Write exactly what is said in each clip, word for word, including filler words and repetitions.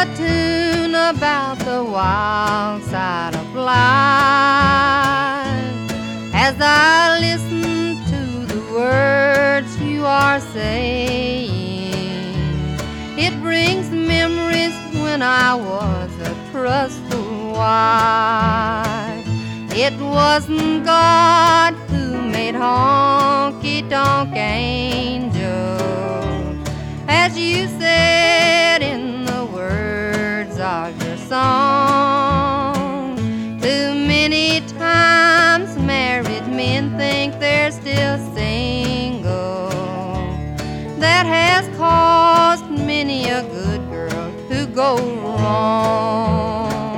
a tune about the wild side of life. As I listen to the words you are saying, it brings memories when I was a trustful wife. It wasn't God who made honky-tonk angels, as you said in the words of your song. Too many times married men think they're still single. That has caused many a good girl to go wrong.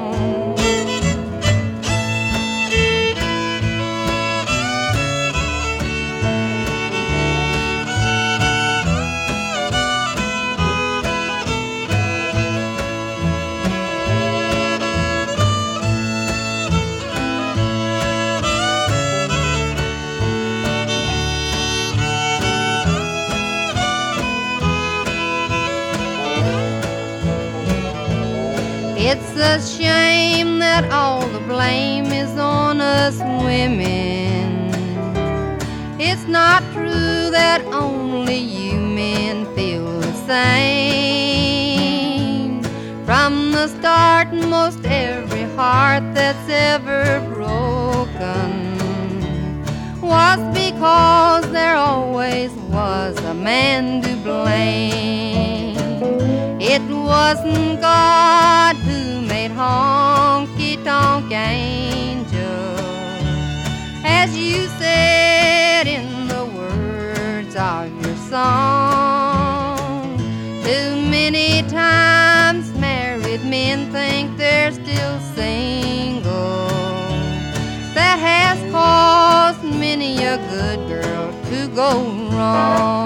It's a shame that all the blame is on us women. It's not true that only you men feel the same. From the start, most every heart that's ever broken was because there always was a man to blame. It wasn't God who made honky-tonk angels, as you said in the words of your song. Too many times married men think they're still single. That has caused many a good girl to go wrong.